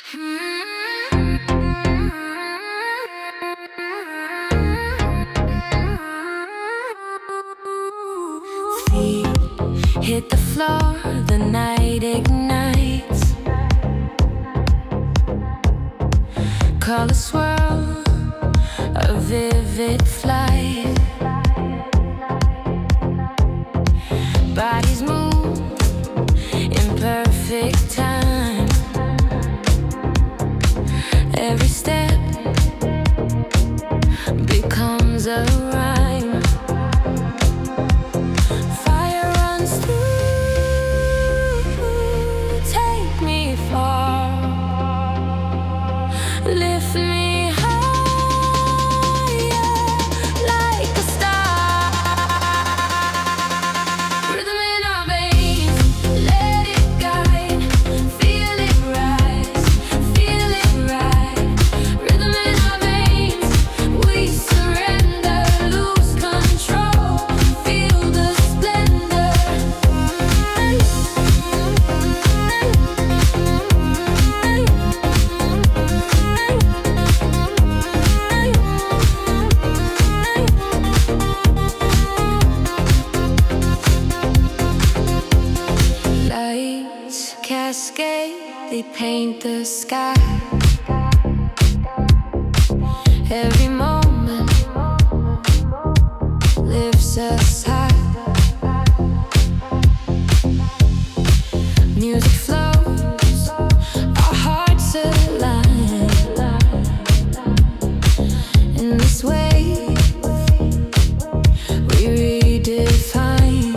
Feet hit the floor, the night ignites. Colors swirl, a vivid flight. Bodies move in perfect time. Every step becomes a rhyme. Fire runs through, take me far, lift me higher like a star. Rhythm in our veins, let it guide. Feel it rise, feel it right. Rhythm in our veins, we surrender, lose control. Feel the splendor. Lights cascade, they paint the sky. Every moment lifts us high. Music flows, our hearts align. In this way, we redefine.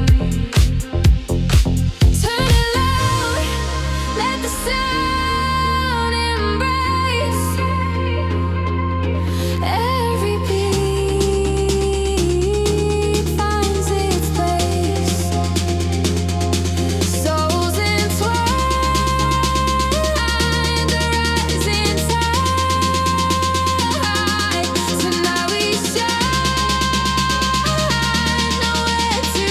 Turn it loud, let the sound embrace every beat finds its place. Souls entwined, the rising tide. Tonight we shine, nowhere to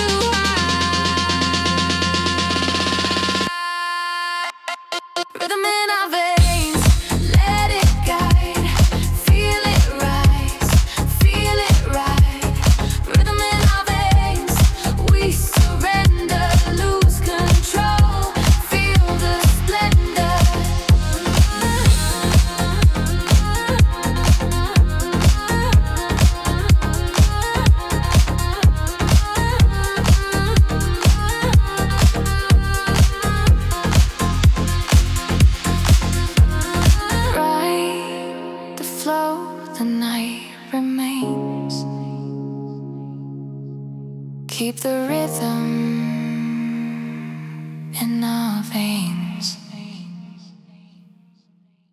hide. Rhythm in our veins, let it guide. Feel it rise, feel it right. Rhythm in our veins, we surrender, lose control. Feel the splendor. Ride the flow, the night remains. Keep the rhythm in our veins.